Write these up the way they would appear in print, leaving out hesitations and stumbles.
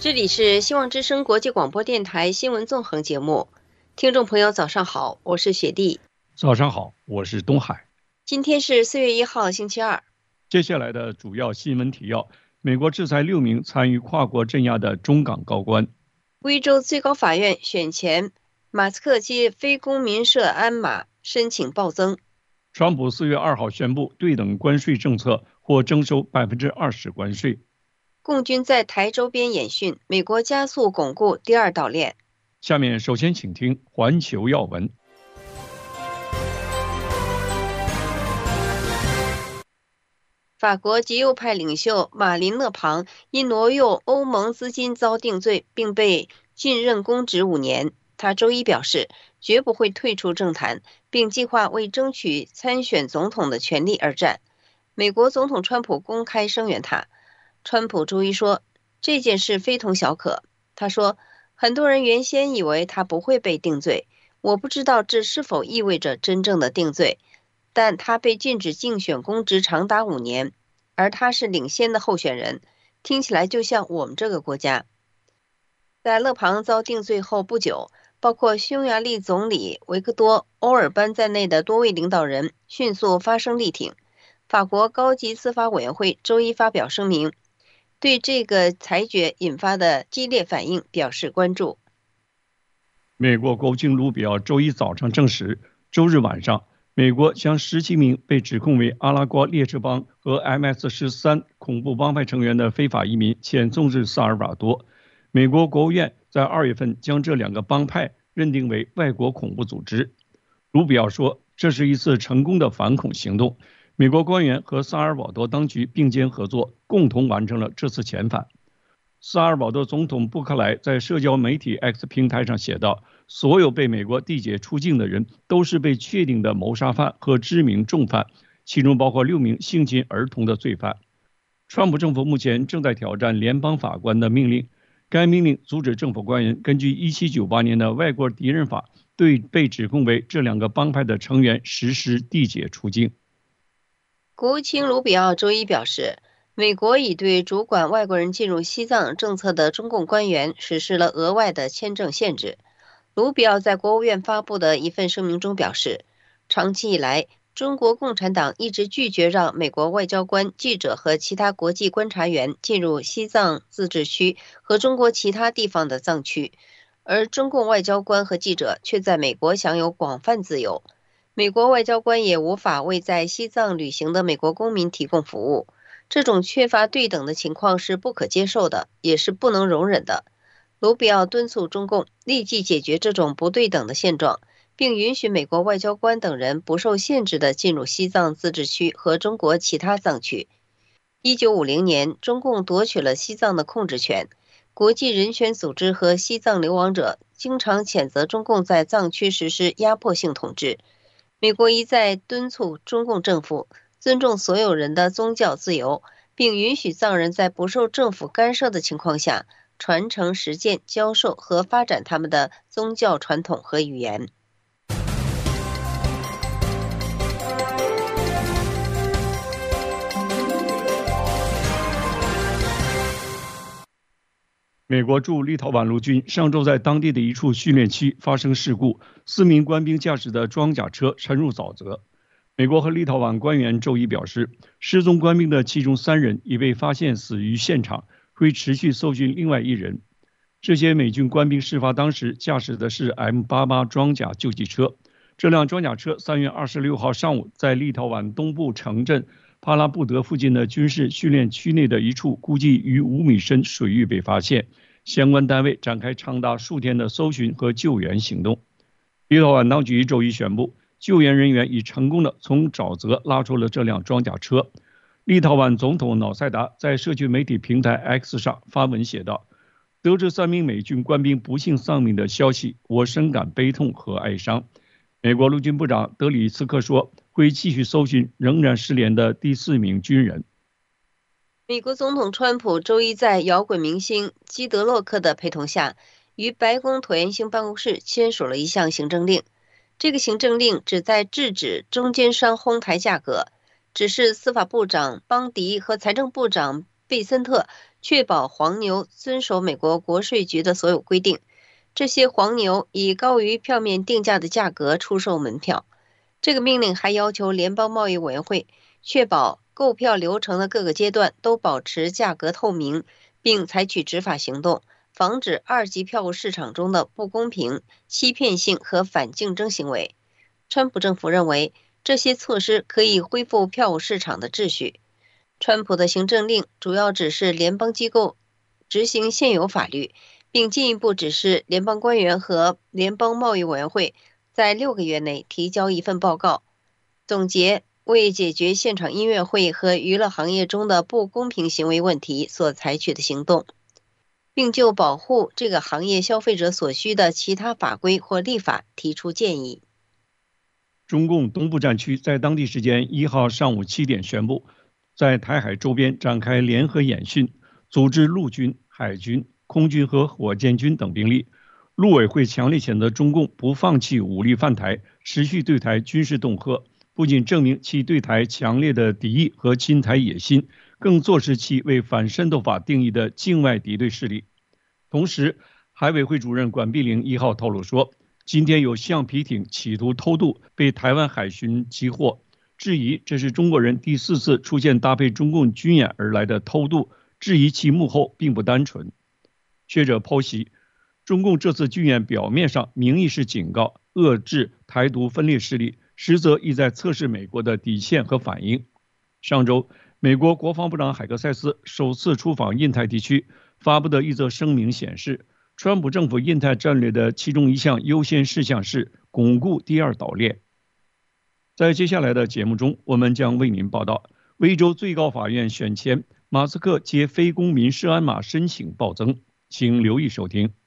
这里是希望之声国际广播电台新闻纵横节目，听众朋友早上好，我是雪莉。 早上好，我是东海。 今天是4月1号星期二。 接下来的主要新闻提要：美国制裁6名参与跨国镇压的中港高官。 威州最高法院选前，马斯克接非公民涉鞍马申请暴增。 川普4月2号宣布对等关税政策或征收20%关税。 共军在台周边演训，美国加速巩固第二岛链。 下面首先请听环球要闻。 法国极右派领袖马林勒庞因挪用欧盟资金遭定罪，并被禁任公职5年。他周一表示，绝不会退出政坛，并计划为争取参选总统的权利而战。美国总统川普公开声援他。川普周一说，这件事非同小可。他说，很多人原先以为他不会被定罪，我不知道这是否意味着真正的定罪，但他被禁止竞选公职长达5年，而他是领先的候选人，听起来就像我们这个国家。在勒庞遭定罪后不久，包括匈牙利总理维克多·欧尔班在内的多位领导人迅速发声力挺。法国高级司法委员会周一发表声明，对这个裁决引发的激烈反应表示关注。 美国国务卿卢比奥周一早上证实，周日晚上，美国将17名被指控为阿拉瓜列车帮和 MS-13 恐怖帮派成员的非法移民遣送至萨尔瓦多。美国国务院在2月份将这2个帮派认定为外国恐怖组织。卢比奥说，这是一次成功的反恐行动。美国官员和萨尔瓦多当局并肩合作，共同完成了这次遣返。萨尔瓦多总统布克莱在社交媒体 X 平台上写道，所有被美国递解出境的人都是被确定的谋杀犯和知名重犯，其中包括6名性侵儿童的罪犯。川普政府目前正在挑战联邦法官的命令，该命令阻止政府官员根据1798年的外国敌人法对被指控为这2个帮派的成员实施递解出境。 国务卿卢比奥周一表示，美国已对主管外国人进入西藏政策的中共官员实施了额外的签证限制。卢比奥在国务院发布的一份声明中表示，长期以来，中国共产党一直拒绝让美国外交官、记者和其他国际观察员进入西藏自治区和中国其他地方的藏区，而中共外交官和记者却在美国享有广泛自由。美国外交官也无法为在西藏旅行的美国公民提供服务，这种缺乏对等的情况是不可接受的，也是不能容忍的。卢比奥敦促中共立即解决这种不对等的现状，并允许美国外交官等人不受限制地进入西藏自治区和中国其他藏区。1950年，中共夺取了西藏的控制权，国际人权组织和西藏流亡者经常谴责中共在藏区实施压迫性统治。美国一再敦促中共政府尊重所有人的宗教自由，并允许藏人在不受政府干涉的情况下传承、实践、教授和发展他们的宗教传统和语言。 美国驻立陶宛陆军上周在当地的一处训练区发生事故，4名官兵驾驶的装甲车沉入沼泽。美国和立陶宛官员周一表示，失踪官兵的其中3人已被发现死于现场，会持续搜寻另外1人。这些美军官兵事发当时驾驶的是 M88 装甲救济车。这辆装甲车3月26号上午在立陶宛东部城镇帕拉布德附近的军事训练区内的一处估计逾5米深水域被发现，相关单位展开长达数天的搜寻和救援行动。立陶宛当局周一宣布，救援人员已成功地从沼泽拉出了这辆装甲车。立陶宛总统瑙塞达在社区媒体平台 X 上发文写道，得知3名美军官兵不幸丧命的消息，我深感悲痛和哀伤。美国陆军部长德里斯克说，会继续搜寻仍然失联的第4名军人。 美国总统川普周一在摇滚明星基德洛克的陪同下，与白宫椭圆形办公室签署了一项行政令。这个行政令旨在制止中间商哄抬价格，指示司法部长邦迪和财政部长贝森特确保黄牛遵守美国国税局的所有规定。这些黄牛以高于票面定价的价格出售门票。这个命令还要求联邦贸易委员会确保购票流程的各个阶段都保持价格透明，并采取执法行动，防止二级票务市场中的不公平、欺骗性和反竞争行为。川普政府认为这些措施可以恢复票务市场的秩序。川普的行政令主要指示联邦机构执行现有法律，并进一步指示联邦官员和联邦贸易委员会在6个月内提交一份报告，总结为解决现场音乐会和娱乐行业中的不公平行为问题所采取的行动，并就保护这个行业消费者所需的其他法规或立法提出建议。 中共东部战区在当地时间1号上午7点宣布，在台海周边展开联合演训，组织陆军、海军、空军和火箭军等兵力。陆委会强烈谴责中共不放弃武力犯台，持续对台军事恫吓，不仅证明其对台强烈的敌意和侵台野心，更坐实其为反渗透法定义的境外敌对势力。同时，海委会主任管碧玲1号透露说，今天有橡皮艇企图偷渡被台湾海巡击获，质疑这是中国人第4次出现搭配中共军演而来的偷渡，质疑其幕后并不单纯。学者剖析，中共这次军演表面上名义是警告、遏制台独分裂势力，实则意在测试美国的底线和反应。上周，美国国防部长海克塞斯首次出访印太地区，发布的一则声明显示，川普政府印太战略的其中一项优先事项是巩固第二岛链。在接下来的节目中，我们将为您报道，威州最高法院选前，马斯克接非公民涉案码申请暴增，请留意收听。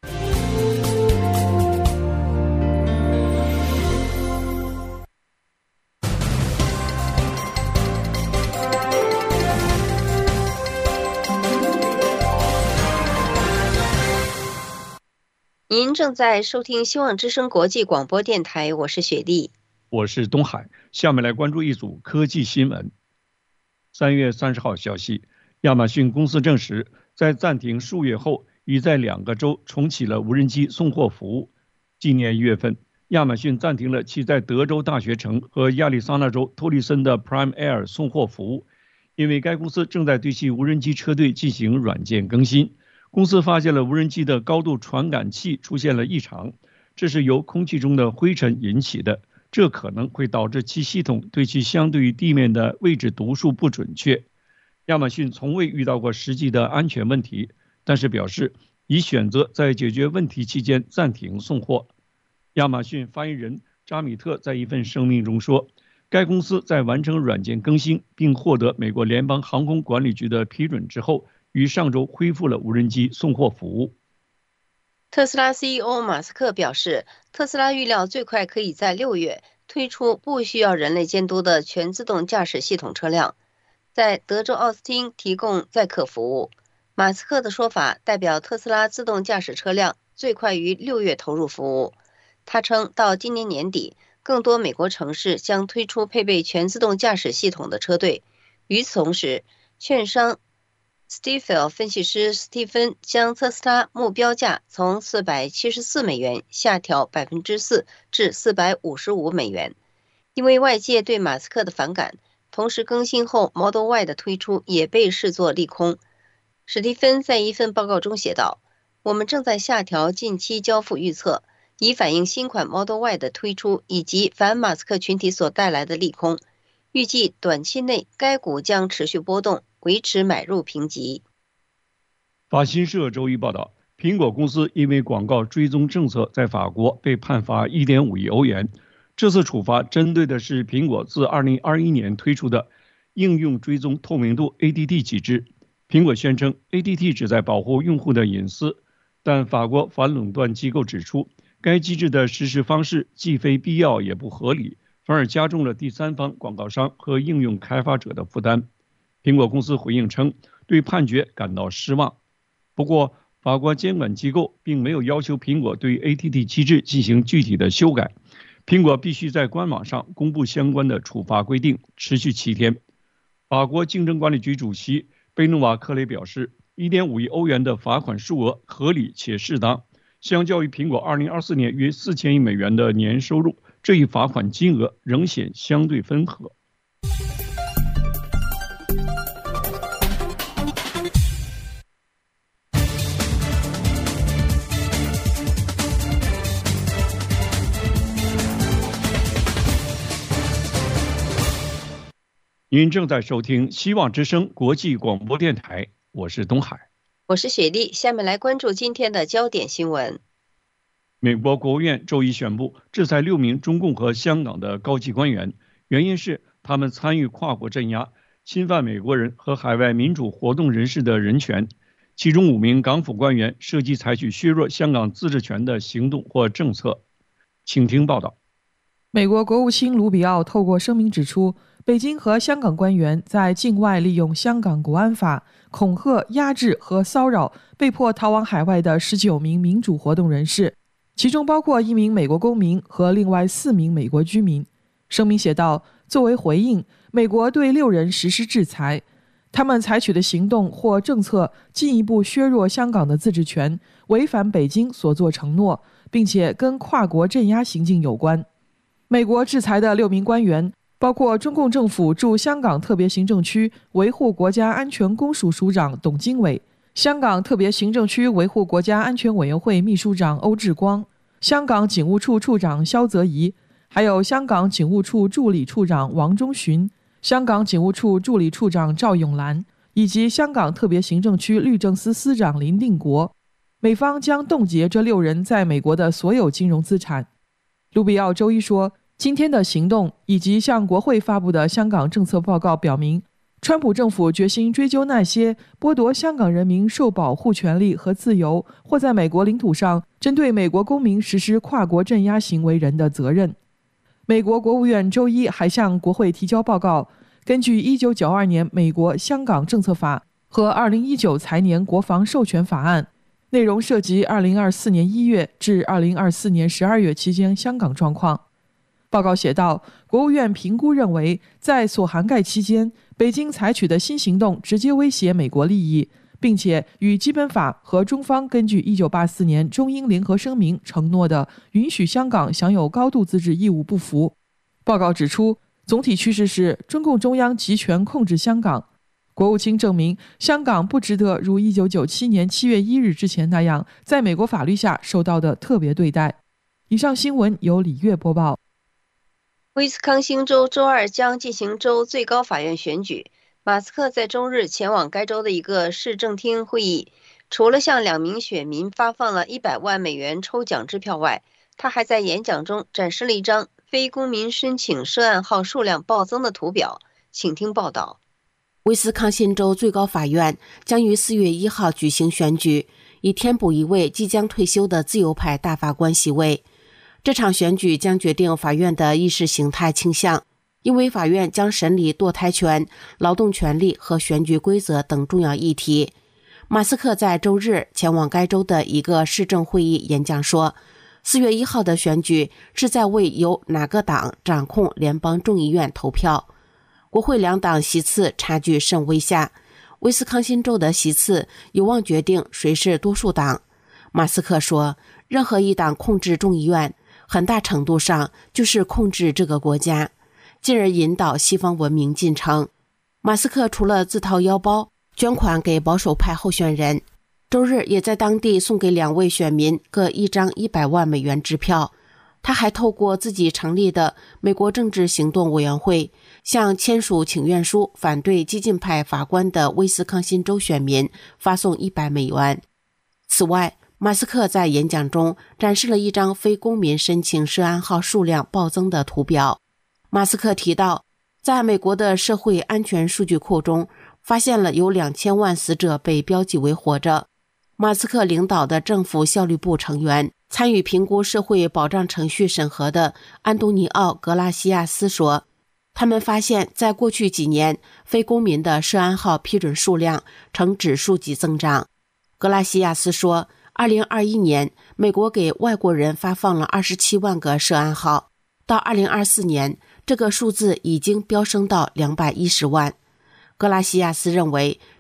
您正在收听希望之声国际广播电台，我是雪莉， 我是东海。下面来关注一组科技新闻。3月30号消息，亚马逊公司证实，在暂停数月后，已在2个州重启了无人机送货服务。今年1月份，亚马逊暂停了其在德州大学城和亚利桑那州托利森的 Prime Air 送货服务，因为该公司正在对其无人机车队进行软件更新。公司发现了无人机的高度传感器出现了异常，这是由空气中的灰尘引起的，这可能会导致其系统对其相对于地面的位置读数不准确。亚马逊从未遇到过实际的安全问题，但是表示已选择在解决问题期间暂停送货。亚马逊发言人扎米特在一份声明中说，该公司在完成软件更新并获得美国联邦航空管理局的批准之后，于上周恢复了无人机送货服务。 特斯拉 CEO 马斯克表示，特斯拉预料最快可以在6月推出不需要人类监督的全自动驾驶系统车辆，在德州奥斯汀提供载客服务。马斯克的说法代表特斯拉自动驾驶车辆最快于6月投入服务。他称，到今年年底，更多美国城市将推出配备全自动驾驶系统的车队。与此同时，券商Stifel 分析师斯蒂芬将特斯拉目标价从474美元下调 4% 至455美元。因为外界对马斯克的反感，同时更新后 Model Y 的推出也被视作利空。史蒂芬在一份报告中写道，我们正在下调近期交付预测，以反映新款 Model Y 的推出以及反马斯克群体所带来的利空。预计短期内该股将持续波动，维持买入评级。 法新社周一报道，苹果公司因为广告追踪政策在法国被判罚 1.5 亿欧元。这次处罚针对的是苹果自2021年推出的应用追踪透明度 ADT 机制。苹果宣称 ADT 旨在保护用户的隐私，但法国反垄断机构指出，该机制的实施方式既非必要也不合理，反而加重了第三方广告商和应用开发者的负担。苹果公司回应称，对判决感到失望。不过，法国监管机构并没有要求苹果对 ADT 机制进行具体的修改。苹果必须在官网上公布相关的处罚规定，持续7天。法国竞争管理局主席贝努瓦克雷表示， 1.5亿欧元的罚款数额合理且适当，相较于苹果2024年约4000亿美元的年收入，这一罚款金额仍显相对温和。您正在收听希望之声国际广播电台，我是东海， 我是雪莉。下面来关注今天的焦点新闻。 美国国务院周一宣布制裁6名中共和香港的高级官员，原因是他们参与跨国镇压，侵犯美国人和海外民主活动人士的人权。其中5名港府官员涉及采取削弱香港自治权的行动或政策。请听报道。 美国国务卿卢比奥透过声明指出，北京和香港官员在境外利用香港国安法恐吓、压制和骚扰被迫逃往海外的19名民主活动人士，其中包括1名美国公民和另外4名美国居民。声明写道，作为回应，美国对6人实施制裁，他们采取的行动或政策进一步削弱香港的自治权，违反北京所作承诺，并且跟跨国镇压行径有关。美国制裁的6名官员包括中共政府驻香港特别行政区维护国家安全公署署长董经纬、香港特别行政区维护国家安全委员会秘书长欧志光、香港警务处处长萧泽颐，还有香港警务处助理处长王忠寻、香港警务处助理处长赵永兰，以及香港特别行政区律政司司长林定国。美方将冻结这6人在美国的所有金融资产。卢比奥周一说，今天的行动以及向国会发布的香港政策报告表明，川普政府决心追究那些剥夺香港人民受保护权利和自由，或在美国领土上针对美国公民实施跨国镇压行为人的责任。美国国务院周一还向国会提交报告，根据1992年美国香港政策法和2019财年国防授权法案，内容涉及2024年1月至2024年12月期间香港状况。报告写道，国务院评估认为，在所涵盖期间，北京采取的新行动直接威胁美国利益，并且与基本法和中方根据1984年中英联合声明承诺的允许香港享有高度自治义务不符。报告指出，总体趋势是中共中央集权控制香港。国务卿证明，香港不值得如1997年7月1日之前那样，在美国法律下受到的特别对待。以上新闻由李月播报。 威斯康星州周二将进行州最高法院选举。马斯克在周日前往该州的一个市政厅会议，除了向2名选民发放了100万美元抽奖支票外，他还在演讲中展示了一张非公民申请涉案号数量暴增的图表。请听报道。 威斯康辛州最高法院将于4月1号举行选举，以填补一位即将退休的自由派大法官席位。这场选举将决定法院的意识形态倾向，因为法院将审理堕胎权、劳动权利和选举规则等重要议题。马斯克在周日前往该州的一个市政会议演讲说，4月1号的选举是在为由哪个党掌控联邦众议院投票。国会2党席次差距甚微下，威斯康辛州的席次有望决定谁是多数党。马斯克说，任何一党控制众议院，很大程度上就是控制这个国家，进而引导西方文明进程。马斯克除了自掏腰包捐款给保守派候选人，周日也在当地送给2位选民各一张100万美元支票。他还透过自己成立的美国政治行动委员会，向签署请愿书反对激进派法官的威斯康辛州选民发送100美元。此外，马斯克在演讲中展示了一张非公民申请涉案号数量暴增的图表。马斯克提到，在美国的社会安全数据库中发现了有2000万死者被标记为活着。马斯克领导的政府效率部成员参与评估社会保障程序审核的安东尼奥·格拉西亚斯说，他们发现在过去几年，非公民的涉案号批准数量呈指数级增长。格拉西亚斯说，2021年，美国给外国人发放了27万个涉案号，到2024年，这个数字已经飙升到210万。格拉西亚斯认为，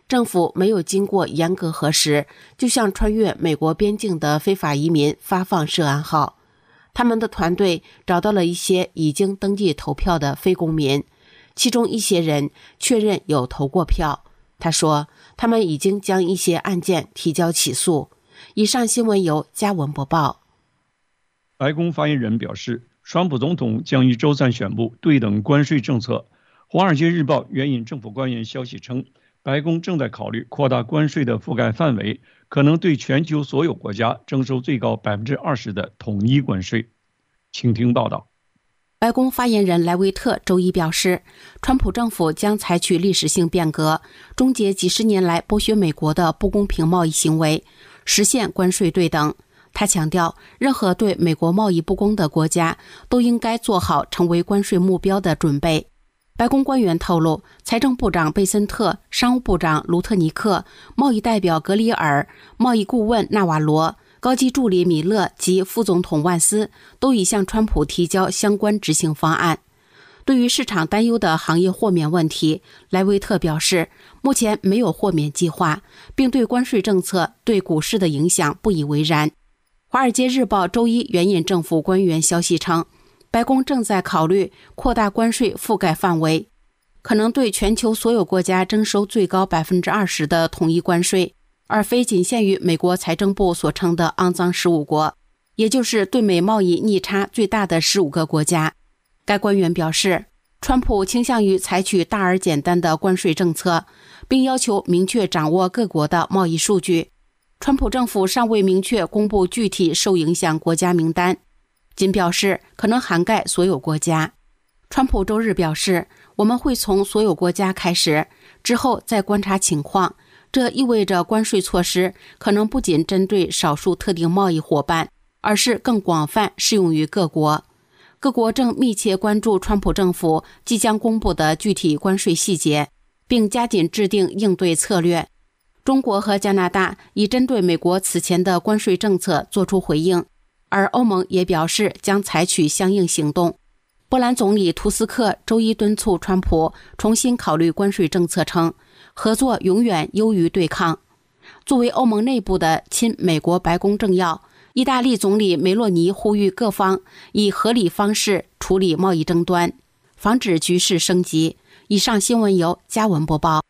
政府没有经过严格核实，就向穿越美国边境的非法移民发放涉案号。他们的团队找到了一些已经登记投票的非公民，其中一些人确认有投过票。他说，他们已经将一些案件提交起诉。以上新闻由嘉文播报。 白宫发言人表示，川普总统将于周三宣布对等关税政策。华尔街日报援引政府官员消息称，白宫正在考虑扩大关税的覆盖范围，可能对全球所有国家征收最高 20% 的统一关税。请听报道。 白宫发言人莱维特周一表示，川普政府将采取历史性变革，终结几十年来剥削美国的不公平贸易行为，实现关税对等。他强调，任何对美国贸易不公的国家都应该做好成为关税目标的准备。白宫官员透露，财政部长贝森特、商务部长卢特尼克、贸易代表格里尔、贸易顾问纳瓦罗、高级助理米勒及副总统万斯都已向川普提交相关执行方案。对于市场担忧的行业豁免问题，莱维特表示，目前没有豁免计划，并对关税政策对股市的影响不以为然。华尔街日报周一援引政府官员消息称，白宫正在考虑扩大关税覆盖范围，可能对全球所有国家征收最高 20% 的统一关税，而非仅限于美国财政部所称的肮脏15国，也就是对美贸易逆差最大的15个国家。该官员表示，川普倾向于采取大而简单的关税政策，并要求明确掌握各国的贸易数据。川普政府尚未明确公布具体受影响国家名单，仅表示可能涵盖所有国家。川普周日表示，我们会从所有国家开始，之后再观察情况。这意味着关税措施可能不仅针对少数特定贸易伙伴，而是更广泛适用于各国。各国正密切关注川普政府即将公布的具体关税细节，并加紧制定应对策略。中国和加拿大已针对美国此前的关税政策作出回应，而欧盟也表示将采取相应行动。波兰总理图斯克周一敦促川普重新考虑关税政策，称合作永远优于对抗。作为欧盟内部的亲美国白宫政要，意大利总理梅洛尼呼吁各方以合理方式处理贸易争端，防止局势升级。以上新闻由嘉文播报。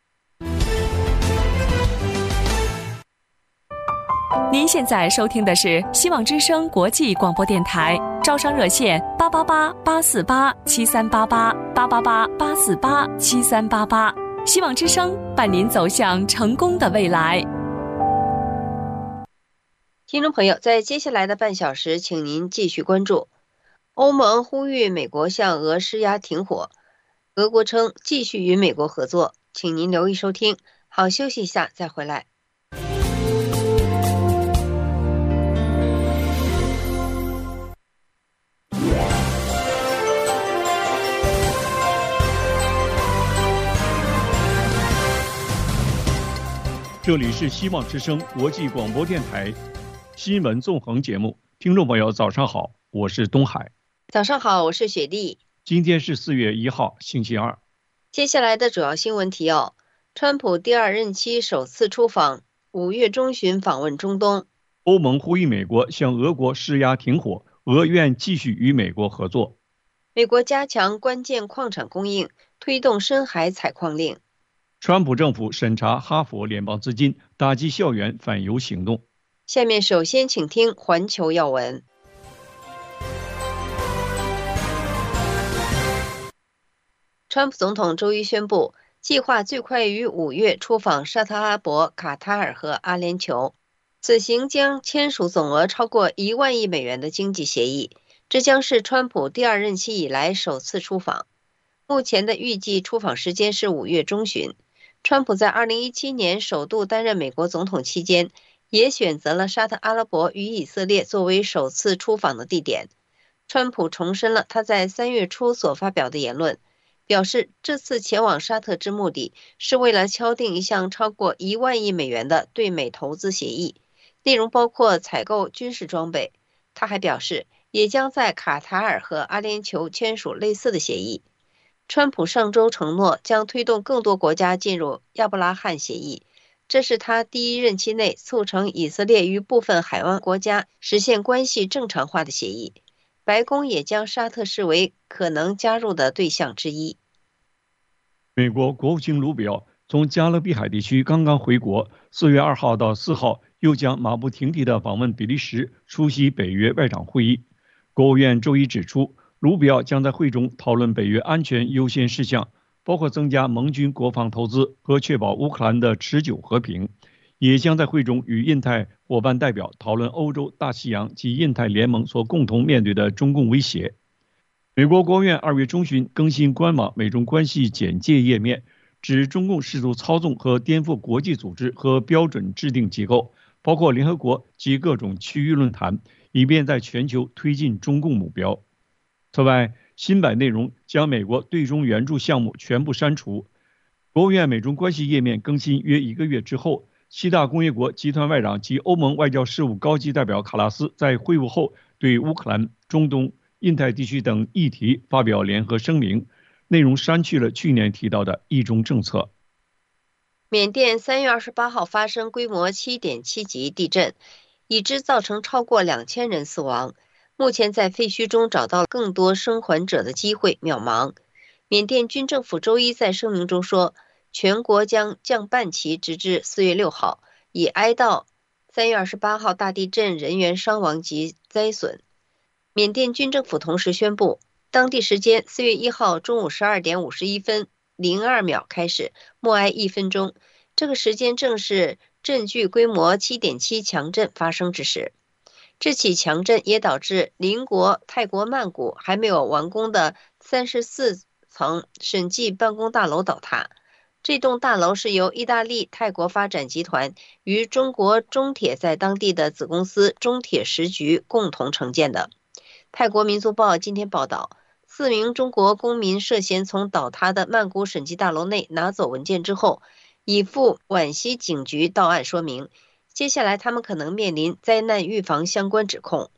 您现在收听的是希望之声国际广播电台，招商热线888-848-7388，888-848-7388，希望之声伴您走向成功的未来。 听众朋友，在接下来的半小时，请您继续关注。欧盟呼吁美国向俄施压停火，俄国称继续与美国合作，请您留意收听。好，休息一下再回来。 这里是希望之声国际广播电台新闻纵横节目，听众朋友早上好，我是东海。 早上好，我是雪莉。 今天是4月1号星期二。 接下来的主要新闻提要：川普第2任期首次出访，5月中旬访问中东。 欧盟呼吁美国向俄国施压停火，俄愿继续与美国合作。 美国加强关键矿产供应，推动深海采矿令。 川普政府审查哈佛联邦资金，打击校园反犹行动。 下面首先请听环球要闻。川普总统周一宣布，计划最快于5月出访沙特阿拉伯、卡塔尔和阿联酋，此行将签署总额超过1万亿美元的经济协议，这将是川普第2任期以来首次出访。目前的预计出访时间是5月中旬。川普在2017年首度担任美国总统期间，也选择了沙特阿拉伯与以色列作为首次出访的地点。川普重申了他在3月初所发表的言论，表示这次前往沙特之目的是为了敲定一项超过1万亿美元的对美投资协议，内容包括采购军事装备。他还表示，也将在卡塔尔和阿联酋签署类似的协议。川普上周承诺将推动更多国家进入亚伯拉罕协议， 这是他第一任期内促成以色列与部分海湾国家实现关系正常化的协议。白宫也将沙特视为可能加入的对象之一。 美国国务卿卢比奥从加勒比海地区刚刚回国，4月2号到4号又将马不停蹄地访问比利时，出席北约外长会议。国务院周一指出，卢比奥将在会中讨论北约安全优先事项，包括增加盟军国防投资和确保乌克兰的持久和平，也将在会中与印太伙伴代表讨论欧洲、大西洋及印太联盟所共同面对的中共威胁。美国国务院2月中旬更新官网美中关系简介页面，指中共试图操纵和颠覆国际组织和标准制定机构，包括联合国及各种区域论坛，以便在全球推进中共目标。此外，新版内容将美国对中援助项目全部删除。国务院美中关系页面更新约1个月之后，7大工业国集团外长及欧盟外交事务高级代表卡拉斯在会晤后对乌克兰、中东、印太地区等议题发表联合声明，内容删去了去年提到的一中政策。 缅甸3月28号发生规模7.7级地震，已知造成超过2000人死亡。目前在废墟中找到更多生还者的机会渺茫。缅甸军政府周一在声明中说，全国将降半旗直至4月6号，以哀悼3月28号大地震人员伤亡及灾损。缅甸军政府同时宣布，当地时间4月1号中午12点51分02秒开始默哀1分钟，这个时间正是震距规模7.7强震发生之时。这起强震也导致邻国泰国曼谷还没有完工的34层审计办公大楼倒塌。这栋大楼是由意大利泰国发展集团与中国中铁在当地的子公司中铁时局共同承建的。泰国民族报今天报道，4名中国公民涉嫌从倒塌的曼谷审计大楼内拿走文件之后，已赴皖西警局到案说明，接下来他们可能面临灾难预防相关指控。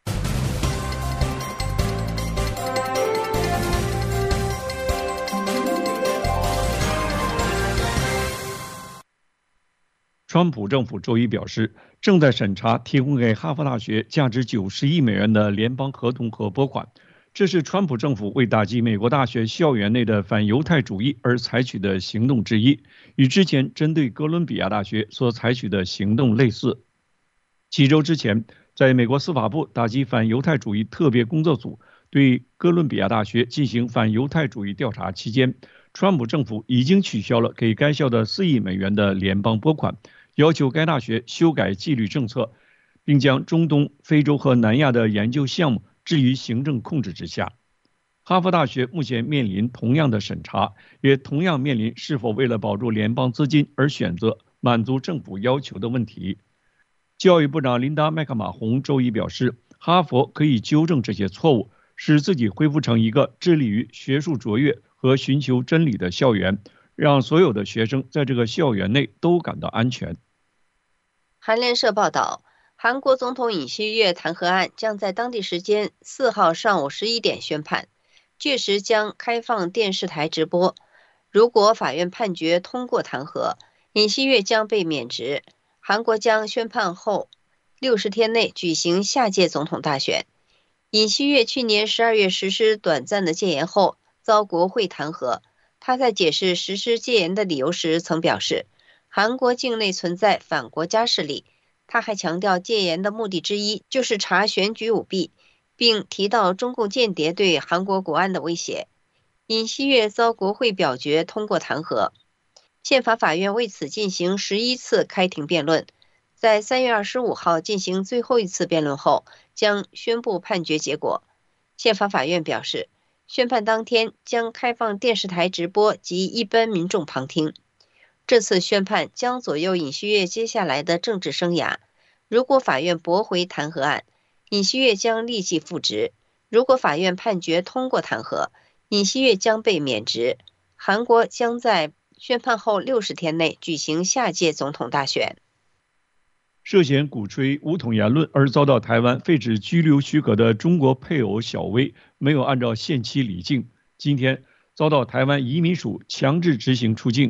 川普政府周一表示，正在审查提供给哈佛大学价值90亿美元的联邦合同和拨款，这是川普政府为打击美国大学校园内的反犹太主义而采取的行动之一，与之前针对哥伦比亚大学所采取的行动类似。几周之前，在美国司法部打击反犹太主义特别工作组对哥伦比亚大学进行反犹太主义调查期间，川普政府已经取消了给该校的4亿美元的联邦拨款，要求该大学修改纪律政策，并将中东、非洲和南亚的研究项目置于行政控制之下。哈佛大学目前面临同样的审查，也同样面临是否为了保住联邦资金而选择满足政府要求的问题。教育部长琳达·麦克马洪周一表示，哈佛可以纠正这些错误，使自己恢复成一个致力于学术卓越和寻求真理的校园，让所有的学生在这个校园内都感到安全。 韩联社报道，韩国总统尹锡悦弹劾案将在当地时间4号上午11点宣判，届时将开放电视台直播。如果法院判决通过弹劾，尹锡悦将被免职。韩国将宣判后60天内举行下届总统大选。尹锡悦去年12月实施短暂的戒严后遭国会弹劾。他在解释实施戒严的理由时曾表示，韩国境内存在反国家势力。他还强调戒严的目的之一就是查选举舞弊，并提到中共间谍对韩国国安的威胁。尹锡悦遭国会表决通过弹劾。宪法法院为此进行11次开庭辩论，在3月25号进行最后一次辩论后，将宣布判决结果。宪法法院表示，宣判当天将开放电视台直播及一般民众旁听。这次宣判将左右尹锡悦接下来的政治生涯。如果法院驳回弹劾案，尹锡悦将立即复职；如果法院判决通过弹劾，尹锡悦将被免职。韩国将在宣判后60天内举行下届总统大选。 涉嫌鼓吹武统言论而遭到台湾废止居留许可的中国配偶小薇，没有按照限期离境，今天遭到台湾移民署强制执行出境。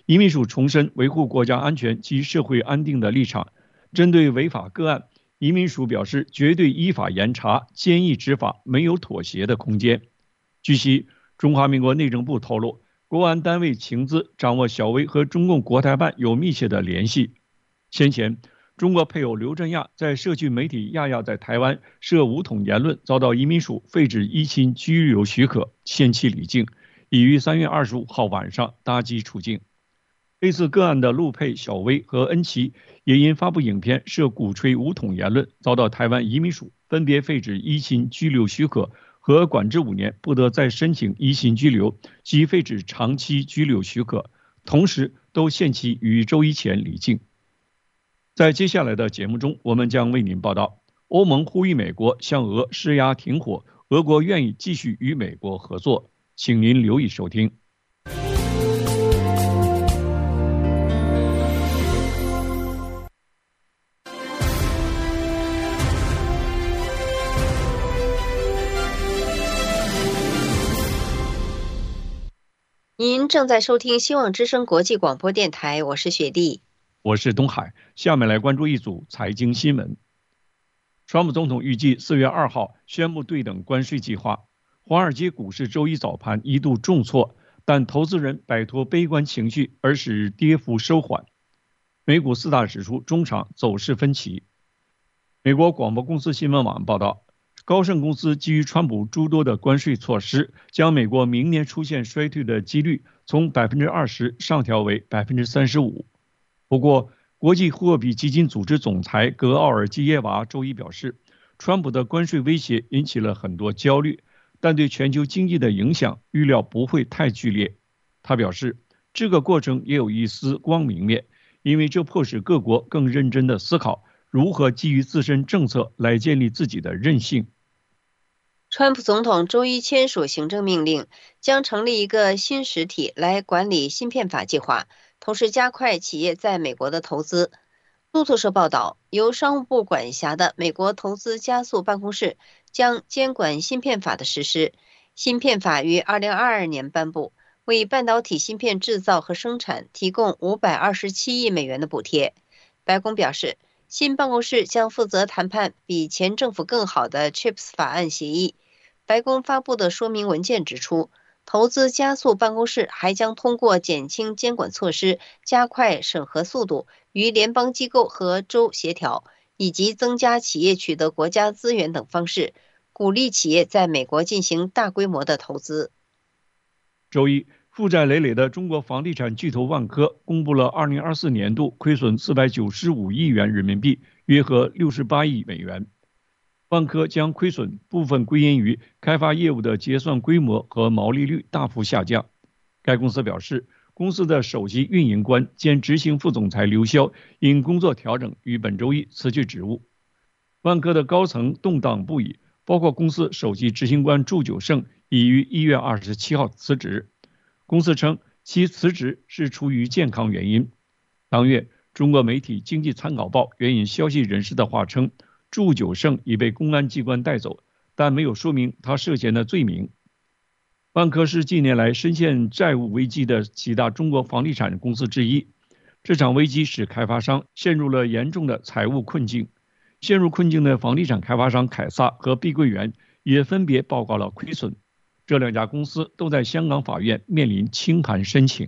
移民署重申维护国家安全及社会安定的立场，针对违法个案，移民署表示绝对依法严查，坚毅执法，没有妥协的空间。据悉，中华民国内政部透露，国安单位情资掌握小薇和中共国台办有密切的联系。先前，中国配偶刘振亚在社区媒体亚亚在台湾涉武统言论，遭到移民署废止依亲居留许可，限期离境，已于3月25号晚上搭机出境。类似个案的陆配小薇和恩琪也因发布影片涉鼓吹武统言论，遭到台湾移民署分别废止依亲居留许可和管制5年，不得再申请依亲居留及废止长期居留许可，同时都限期于周一前离境。在接下来的节目中，我们将为您报道：欧盟呼吁美国向俄施压停火，俄国愿意继续与美国合作。请您留意收听。 您正在收听希望之声国际广播电台，我是雪莉， 我是东海。下面来关注一组财经新闻。川普总统预计4月2号宣布对等关税计划。华尔街股市周一早盘一度重挫，但投资人摆脱悲观情绪，而使跌幅收缓。美股4大指数中场走势分歧。美国广播公司新闻网报道，高盛公司基于川普诸多的关税措施，将美国明年出现衰退的几率从 20% 上调为 35%。不过，国际货币基金组织总裁格奥尔基耶娃周一表示，川普的关税威胁引起了很多焦虑，但对全球经济的影响预料不会太剧烈。他表示，这个过程也有一丝光明面，因为这迫使各国更认真地思考如何基于自身政策来建立自己的韧性。 川普总统周一签署行政命令，将成立一个新实体来管理芯片法计划，同时加快企业在美国的投资。路透社报道，由商务部管辖的美国投资加速办公室将监管芯片法的实施。芯片法于2022年颁布，为半导体芯片制造和生产提供527亿美元的补贴。白宫表示，新办公室将负责谈判比前政府更好的 CHIPS 法案协议。白宫发布的说明文件指出，投资加速办公室还将通过减轻监管措施、加快审核速度、与联邦机构和州协调，以及增加企业取得国家资源等方式，鼓励企业在美国进行大规模的投资。 周一，负债累累的中国房地产巨头万科公布了2024年度亏损495亿元人民币，约合68亿美元。万科将亏损部分归因于开发业务的结算规模和毛利率大幅下降。该公司表示，公司的首席运营官兼执行副总裁刘潇因工作调整于本周一辞去职务。万科的高层动荡不已，包括公司首席执行官祝久胜已于1月27号辞职。公司称其辞职是出于健康原因。当月，中国媒体《经济参考报》援引消息人士的话称，祝久胜已被公安机关带走，但没有说明他涉嫌的罪名。万科是近年来深陷债务危机的几大中国房地产公司之一。这场危机使开发商陷入了严重的财务困境。陷入困境的房地产开发商凯撒和碧桂园也分别报告了亏损。这两家公司都在香港法院面临清盘申请。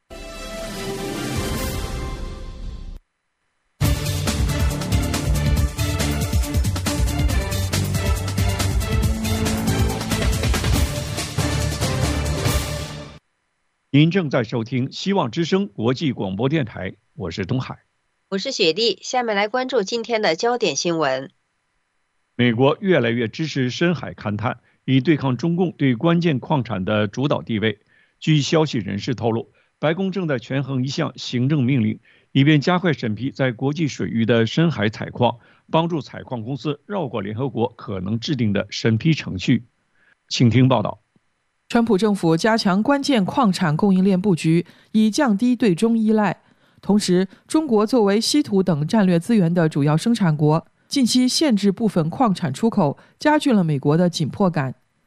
您正在收听希望之声国际广播电台，我是东海， 我是雪莉。下面来关注今天的焦点新闻。 美国越来越支持深海勘探，以对抗中共对关键矿产的主导地位。据消息人士透露，白宫正在权衡一项行政命令，以便加快审批在国际水域的深海采矿，帮助采矿公司绕过联合国可能制定的审批程序。请听报道。 川普政府加强关键矿产供应链布局，以降低对中依赖。同时，中国作为稀土等战略资源的主要生产国，近期限制部分矿产出口，加剧了美国的紧迫感。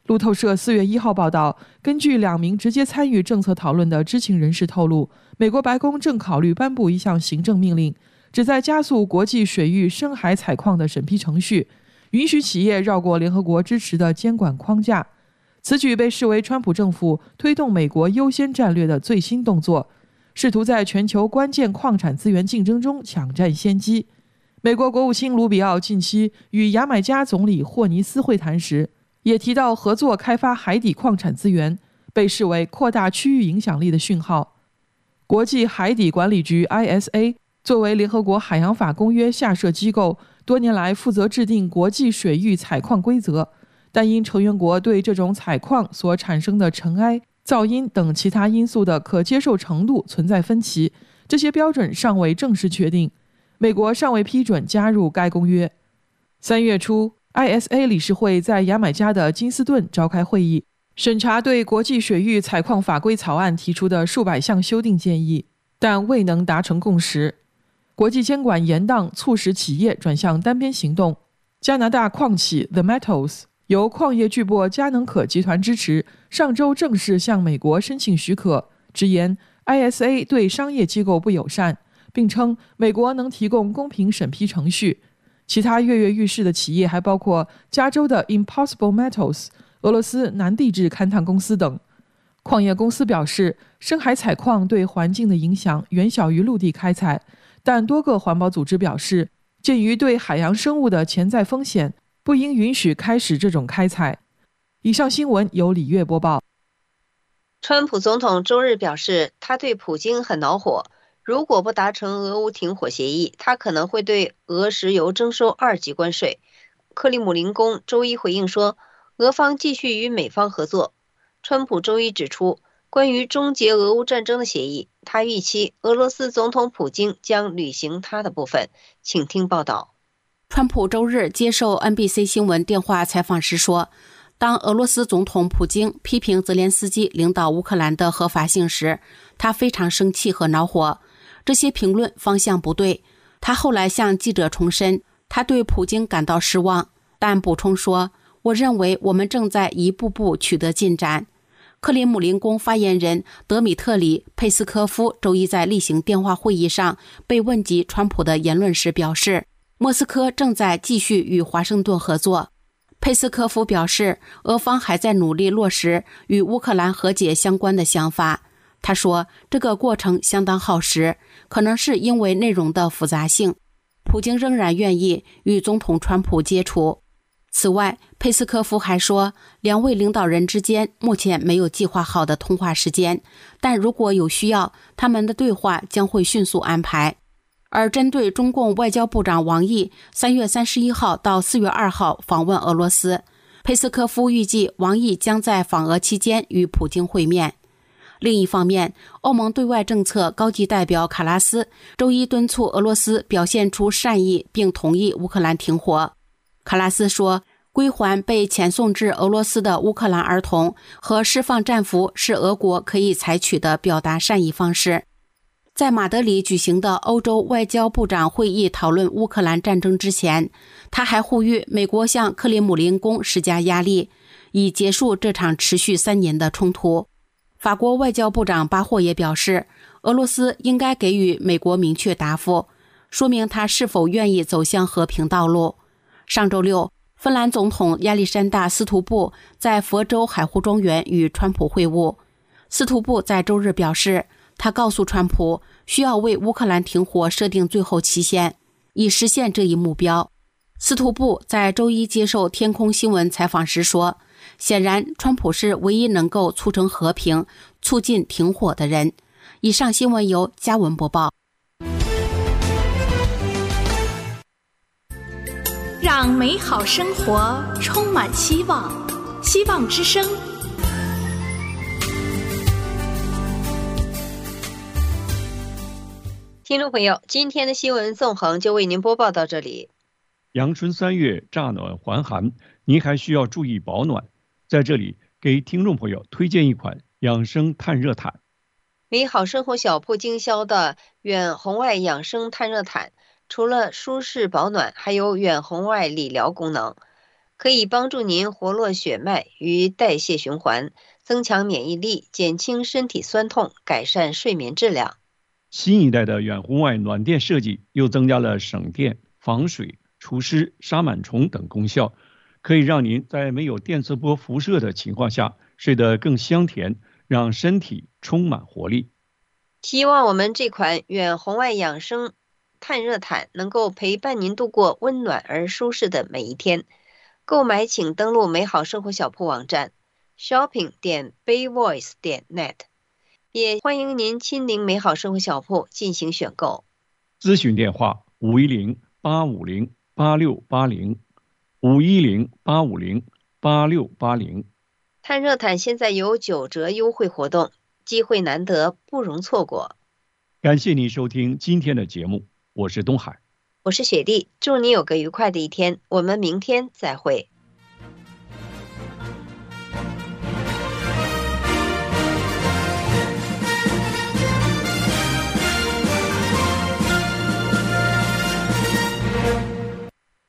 路透社4月1号报道，根据2名直接参与政策讨论的知情人士透露，美国白宫正考虑颁布一项行政命令，旨在加速国际水域深海采矿的审批程序，允许企业绕过联合国支持的监管框架。此举被视为川普政府推动美国优先战略的最新动作，试图在全球关键矿产资源竞争中抢占先机。美国国务卿卢比奥近期与牙买加总理霍尼斯会谈时，也提到合作开发海底矿产资源，被视为扩大区域影响力的讯号。国际海底管理局 ISA 作为联合国海洋法公约下设机构，多年来负责制定国际水域采矿规则，但因成员国对这种采矿所产生的尘埃、噪音等其他因素的可接受程度存在分歧，这些标准尚未正式确定。美国尚未批准加入该公约。3月初，ISA 理事会在牙买加的金斯顿召开会议，审查对国际水域采矿法规草案提出的数百项修订建议，但未能达成共识。国际监管严宕促使企业转向单边行动。加拿大矿企 The Metals 由矿业巨擘嘉能可集团支持，上周正式向美国申请许可，直言 ISA 对商业机构不友善，并称美国能提供公平审批程序。其他跃跃欲试的企业还包括加州的 Impossible Metals、俄罗斯南地质勘探公司等。矿业公司表示，深海采矿对环境的影响远小于陆地开采，但多个环保组织表示，鉴于对海洋生物的潜在风险，不应允许开始这种开采。以上新闻由李月播报。 川普总统周日表示，他对普京很恼火，如果不达成俄乌停火协议，他可能会对俄石油征收2级关税。克里姆林宫周一回应说，俄方继续与美方合作。川普周一指出，关于终结俄乌战争的协议，他预期俄罗斯总统普京将履行他的部分。请听报道。 川普周日接受 NBC 新闻电话采访时说，当俄罗斯总统普京批评泽连斯基领导乌克兰的合法性时，他非常生气和恼火。这些评论方向不对。他后来向记者重申，他对普京感到失望，但补充说，我认为我们正在一步步取得进展。克里姆林宫发言人德米特里·佩斯科夫周一在例行电话会议上被问及川普的言论时表示，莫斯科正在继续与华盛顿合作。佩斯科夫表示，俄方还在努力落实与乌克兰和解相关的想法。他说，这个过程相当耗时，可能是因为内容的复杂性。普京仍然愿意与总统川普接触。此外，佩斯科夫还说，两位领导人之间目前没有计划好的通话时间，但如果有需要，他们的对话将会迅速安排。而针对中共外交部长王毅3月31号到4月2号访问俄罗斯，佩斯科夫预计王毅将在访俄期间与普京会面。另一方面，欧盟对外政策高级代表卡拉斯周一敦促俄罗斯表现出善意，并同意乌克兰停火。卡拉斯说，归还被遣送至俄罗斯的乌克兰儿童和释放战俘是俄国可以采取的表达善意方式。在马德里举行的欧洲外交部长会议讨论乌克兰战争之前，他还呼吁美国向克里姆林宫施加压力，以结束这场持续3年的冲突。法国外交部长巴霍也表示，俄罗斯应该给予美国明确答复，说明他是否愿意走向和平道路。上周六，芬兰总统亚历山大·斯图布在佛州海湖庄园与川普会晤。斯图布在周日表示，他告诉川普需要为乌克兰停火设定最后期限，以实现这一目标。斯图布在周一接受天空新闻采访时说，显然川普是唯一能够促成和平、促进停火的人。以上新闻由嘉文播报。 让美好生活充满希望，希望之声。 听众朋友，今天的新闻纵横就为您播报到这里。 阳春3月，乍暖还寒，您还需要注意保暖。在这里，给听众朋友推荐一款养生探热毯。 美好生活小铺经销的远红外养生探热毯，除了舒适保暖，还有远红外理疗功能。 可以帮助您活络血脉与代谢循环，增强免疫力，减轻身体酸痛，改善睡眠质量。 新一代的远红外暖电设计又增加了省电、防水、除湿、杀螨虫等功效，可以让您在没有电磁波辐射的情况下睡得更香甜，让身体充满活力。 希望我们这款远红外养生探热毯能够陪伴您度过温暖而舒适的每一天。购买请登录美好生活小铺网站 shopping.bayvoice.net， 也欢迎您亲临美好生活小铺进行选购。 咨询电话510-850-8680 510-850-8680。 探热毯现在有9折优惠活动，机会难得，不容错过。 感谢您收听今天的节目，我是东海， 我是雪莉，祝你有个愉快的一天，我们明天再会。